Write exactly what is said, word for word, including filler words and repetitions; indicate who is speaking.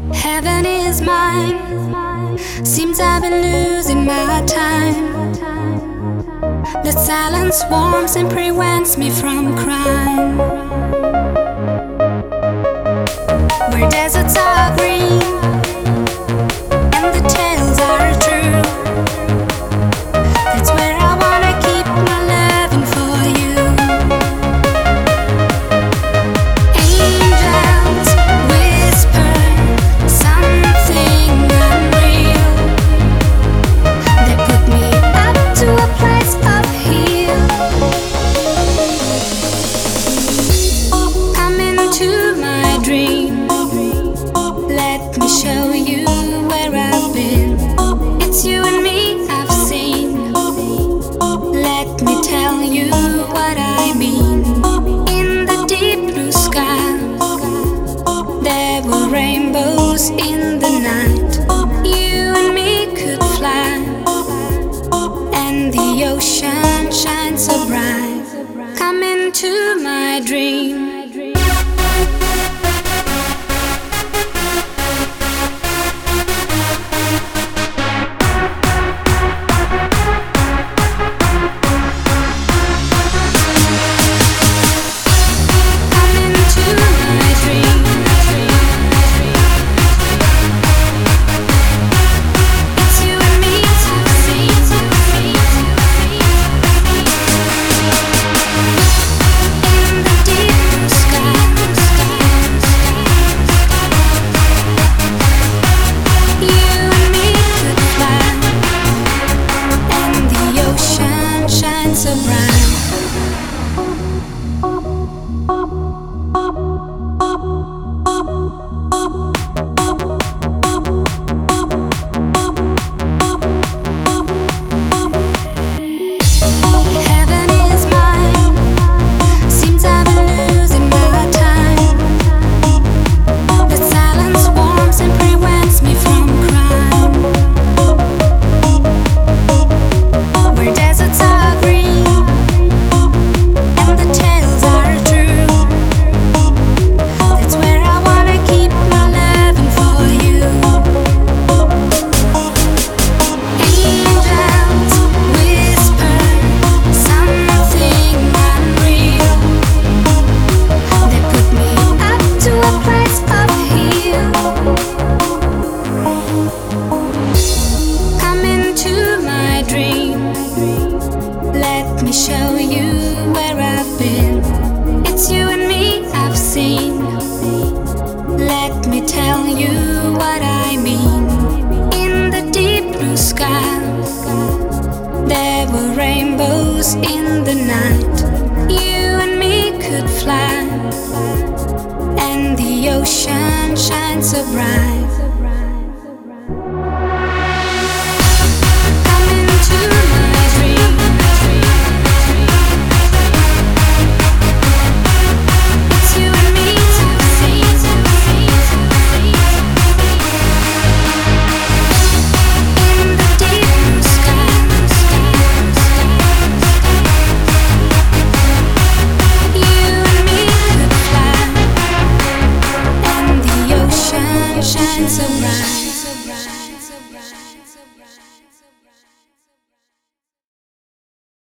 Speaker 1: Heaven is mine. Seems I've been losing my time. The silence warms and prevents me from crying. Where deserts are green and the tales are true, that's where I wanna keep my loving for you. Angels whisper something unreal. They put me up to a place of heal. Come into my dream. Let me show you where I've been. It's you and me I've seen. Let me tell you what I mean. In the deep blue sky, there were rainbows in the night. You and me could fly, and the ocean shines so bright. Come into my dream. So bright. Heaven is mine. Seems I've been losing my time. The silence warms and prevents me from crying. Where deserts are green and the tales are true, that's where I wanna keep my loving for you. Angels whisper something unreal. They put me up to a place of heal. Come into my dream. Let me show you where I've been. It's you and me I've seen. Let me tell you what I mean. In the deep blue sky, there were rainbows in the night. You and me could fly, and the ocean shines so bright.